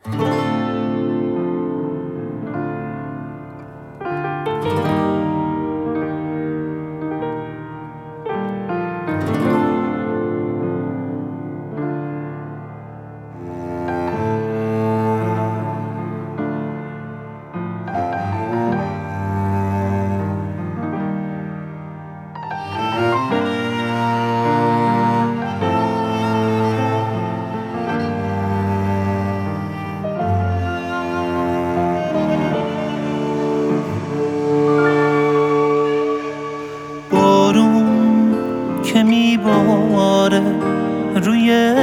که میباره روی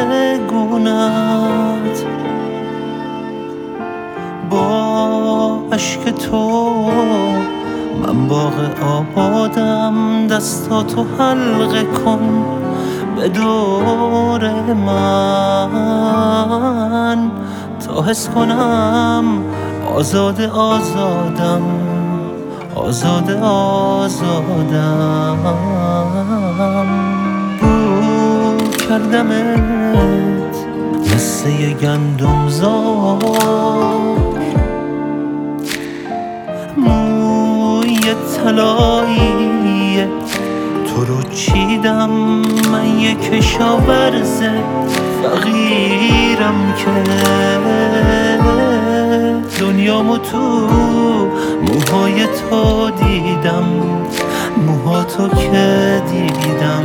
گونت، با عشق تو من باغ آبادم، دستاتو حلقه کن به دور من تا حس کنم آزاد آزادم، آزاد آزادم. بو کردمت مثل یه گندم زار، موی طلایی تو رو چیدم، من یه کشاورز فقیرم که دنیامو تو موهای تو دیدم، موهاتو که دیدم.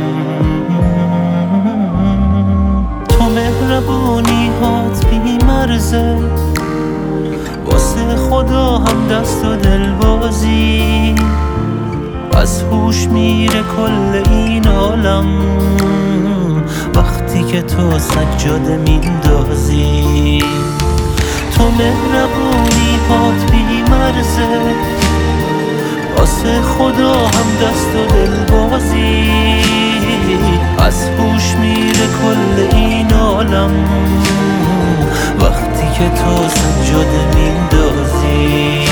تو مهربونی هات بی مرزه، واسه خدا هم دست و دل بازی، از هوش میره کل این عالم وقتی که تو سجاده میندازی. تو مهربونی هات بی مرزه، واسه خدا هم دست و دل بازی، از هوش میره کل این عالم وقتی که تو سجاده میندازی.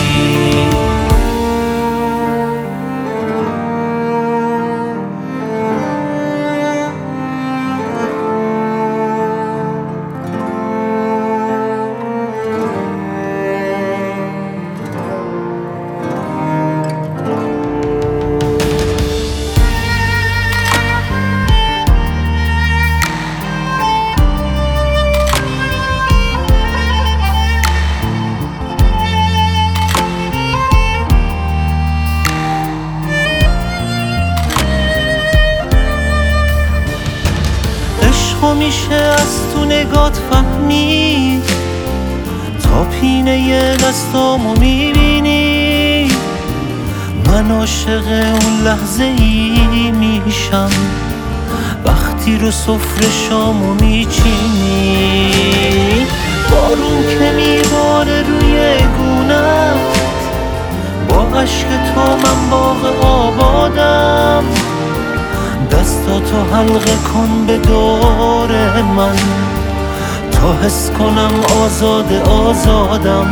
میشه از تو نگات فهمید، تا پینه دستامو میبینی، من عاشق اون لحظه ای میشم وقتی رو سفره شامو میچینی. بارون که میباره روی گونت، با عشق تو من باغ آبادم، دستاتو حلقه کن به دور من تا حس کنم آزاد آزادم.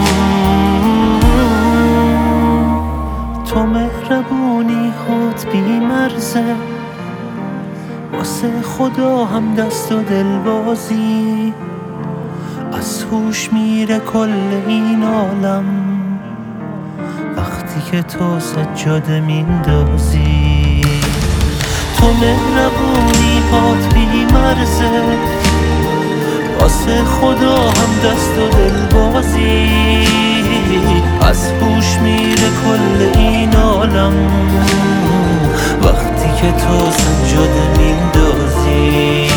تو مهربونی هات بی مرزه، واسه خدا هم دست و دل بازی، از هوش میره کل این عالم وقتی که تو سجاده میندازی. تو مهربونی هات بی مرزه، واسه خدا هم دست و دل بازی، از هوش میره کل این عالم وقتی که تو سجاده میندازی.